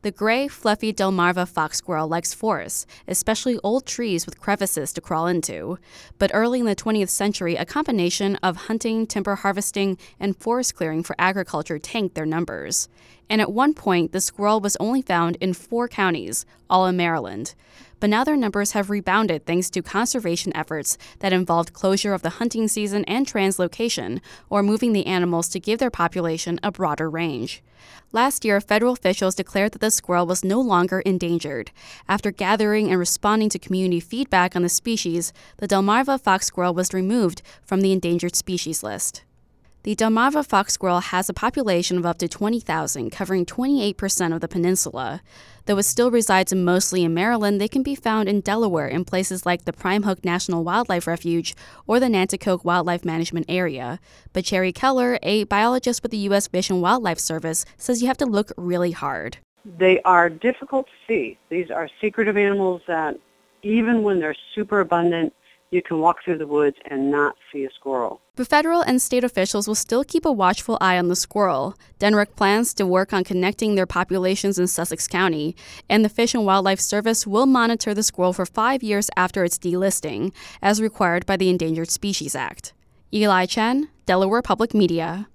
The gray, fluffy Delmarva fox squirrel likes forests, especially old trees with crevices to crawl into. But early in the 20th century, a combination of hunting, timber harvesting, and forest clearing for agriculture tanked their numbers. And at one point, the squirrel was only found in 4 counties, all in Maryland. But now their numbers have rebounded thanks to conservation efforts that involved closure of the hunting season and translocation, or moving the animals to give their population a broader range. Last year, federal officials declared that the squirrel was no longer endangered. After gathering and responding to community feedback on the species, the Delmarva fox squirrel was removed from the endangered species list. The Delmarva fox squirrel has a population of up to 20,000, covering 28% of the peninsula. Though it still resides mostly in Maryland, they can be found in Delaware in places like the Prime Hook National Wildlife Refuge or the Nanticoke Wildlife Management Area. But Cherry Keller, a biologist with the U.S. Fish and Wildlife Service, says you have to look really hard. They are difficult to see. These are secretive animals that even when they're super abundant, you can walk through the woods and not see a squirrel. But federal and state officials will still keep a watchful eye on the squirrel. DNRC plans to work on connecting their populations in Sussex County, and the Fish and Wildlife Service will monitor the squirrel for 5 years after its delisting, as required by the Endangered Species Act. Eli Chen, Delaware Public Media.